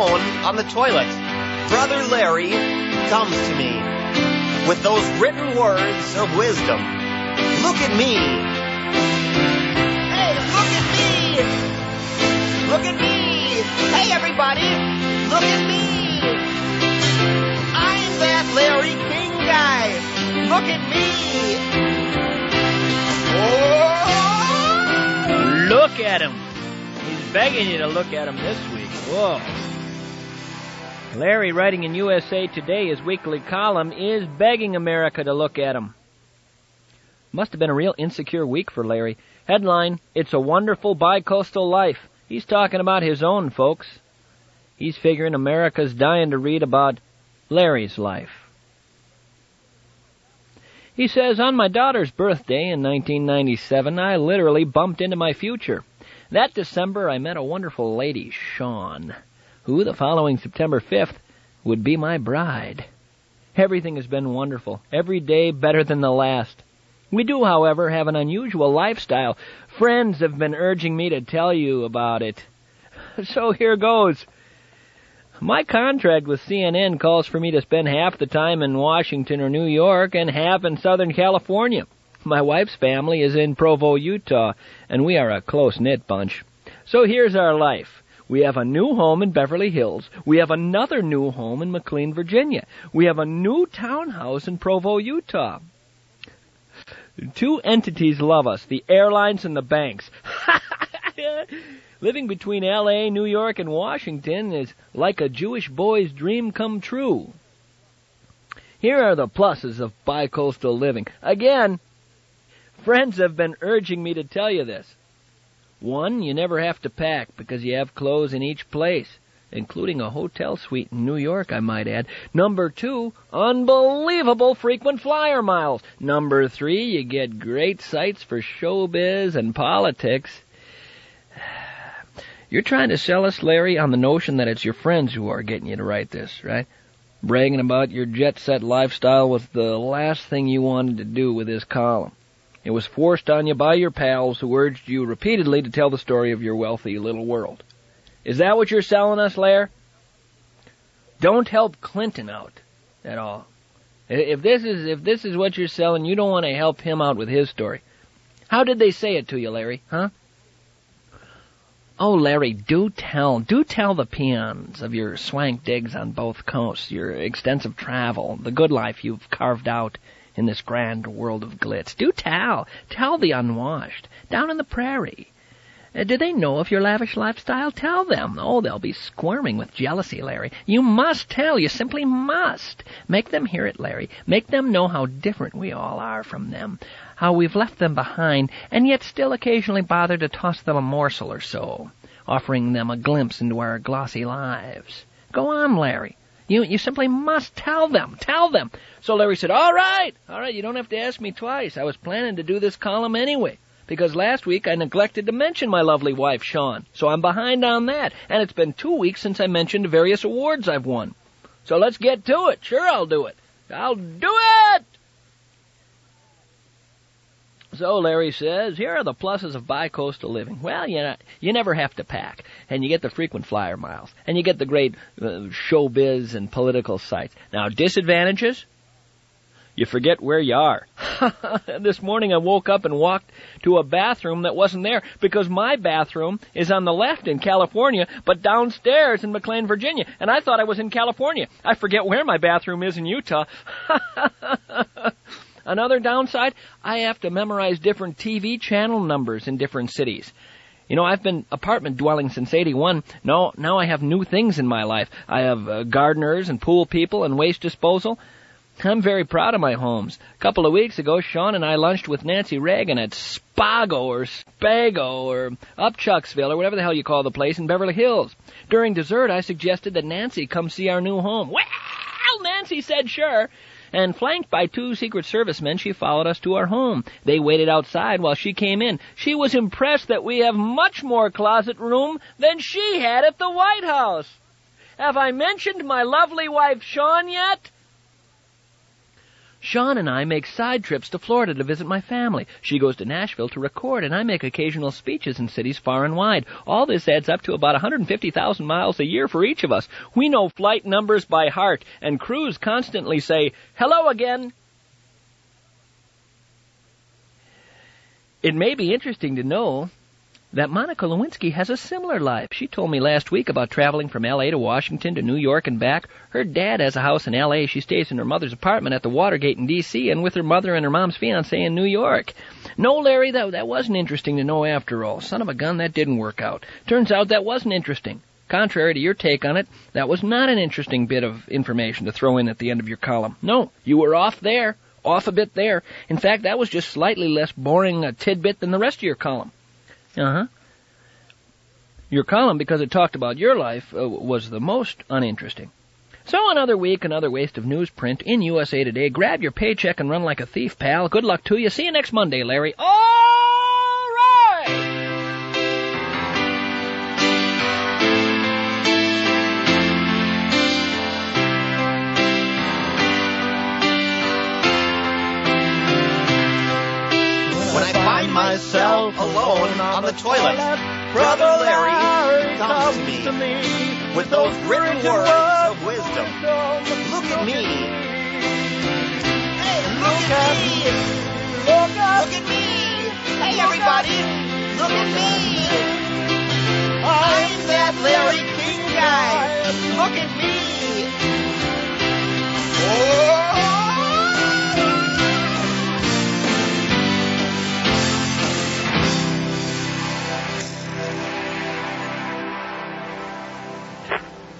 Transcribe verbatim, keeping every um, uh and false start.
alone on the toilet, Brother Larry comes to me with those written words of wisdom. Look at me. Hey, look at me. Look at me. Hey, everybody. Look at me. I'm that Larry King guy. Look at me. Oh! Look at him. He's begging you to look at him this week. Whoa. Larry, writing in U S A Today, his weekly column, is begging America to look at him. Must have been a real insecure week for Larry. Headline, It's a Wonderful Bicoastal Life. He's talking about his own, folks. He's figuring America's dying to read about Larry's life. He says, on my daughter's birthday in nineteen ninety-seven, I literally bumped into my future. That December, I met a wonderful lady, Shawn, who the following September fifth would be my bride. Everything has been wonderful, every day better than the last. We do, however, have an unusual lifestyle. Friends have been urging me to tell you about it. So here goes. My contract with C N N calls for me to spend half the time in Washington or New York and half in Southern California. My wife's family is in Provo, Utah, and we are a close-knit bunch. So here's our life. We have a new home in Beverly Hills. We have another new home in McLean, Virginia. We have a new townhouse in Provo, Utah. Two entities love us, the airlines and the banks. Living between L A, New York, and Washington is like a Jewish boy's dream come true. Here are the pluses of bicoastal living. Again, friends have been urging me to tell you this. One, you never have to pack because you have clothes in each place, including a hotel suite in New York, I might add. Number two, unbelievable frequent flyer miles. Number three, you get great sights for showbiz and politics. You're trying to sell us, Larry, on the notion that it's your friends who are getting you to write this, right? Bragging about your jet-set lifestyle was the last thing you wanted to do with this column. It was forced on you by your pals who urged you repeatedly to tell the story of your wealthy little world. Is that what you're selling us, Lair? Don't help Clinton out at all. If this is if this is what you're selling, you don't want to help him out with his story. How did they say it to you, Larry, huh? Oh, Larry, do tell, do tell the peons of your swank digs on both coasts, your extensive travel, the good life you've carved out in this grand world of glitz. Do tell. Tell the unwashed. Down in the prairie. Uh, do they know of your lavish lifestyle? Tell them. Oh, they'll be squirming with jealousy, Larry. You must tell. You simply must. Make them hear it, Larry. Make them know how different we all are from them. How we've left them behind, and yet still occasionally bother to toss them a morsel or so, offering them a glimpse into our glossy lives. Go on, Larry. You you simply must tell them. Tell them. So Larry said, all right, all right, you don't have to ask me twice. I was planning to do this column anyway, because last week I neglected to mention my lovely wife, Shawn. So I'm behind on that, and it's been two weeks since I mentioned various awards I've won. So let's get to it. Sure, I'll do it. I'll do it! So Larry says, here are the pluses of bicoastal living. Well, you know, you never have to pack, and you get the frequent flyer miles, and you get the great uh, showbiz and political sites. Now, disadvantages? You forget where you are. This morning I woke up and walked to a bathroom that wasn't there because my bathroom is on the left in California, but downstairs in McLean, Virginia, and I thought I was in California. I forget where my bathroom is in Utah. Another downside, I have to memorize different T V channel numbers in different cities. You know, I've been apartment dwelling since eighty-one. No, now I have new things in my life. I have uh, gardeners and pool people and waste disposal. I'm very proud of my homes. A couple of weeks ago, Shawn and I lunched with Nancy Reagan at Spago or Spago or Upchucksville or whatever the hell you call the place in Beverly Hills. During dessert, I suggested that Nancy come see our new home. Well, Nancy said sure. And flanked by two Secret Service men, she followed us to our home. They waited outside while she came in. She was impressed that we have much more closet room than she had at the White House. Have I mentioned my lovely wife, Shawn, yet? Sean and I make side trips to Florida to visit my family. She goes to Nashville to record, and I make occasional speeches in cities far and wide. All this adds up to about one hundred fifty thousand miles a year for each of us. We know flight numbers by heart, and crews constantly say, hello again. It may be interesting to know that Monica Lewinsky has a similar life. She told me last week about traveling from L A to Washington to New York and back. Her dad has a house in L A. She stays in her mother's apartment at the Watergate in D C and with her mother and her mom's fiancé in New York. No, Larry, that, that wasn't interesting to know after all. Son of a gun, that didn't work out. Turns out that wasn't interesting. Contrary to your take on it, that was not an interesting bit of information to throw in at the end of your column. No, you were off there, off a bit there. In fact, that was just slightly less boring a tidbit than the rest of your column. Uh-huh. Your column, because it talked about your life, uh, was the most uninteresting. So another week, another waste of newsprint in U S A Today. Grab your paycheck and run like a thief, pal. Good luck to you. See you next Monday, Larry. All right! When I find myself alone on the toilet, Brother Larry comes to me with those written words of wisdom. Look at me. Hey, look at me. Look at me. Hey, everybody, look at me. I'm that Larry King guy. Look at me. Oh.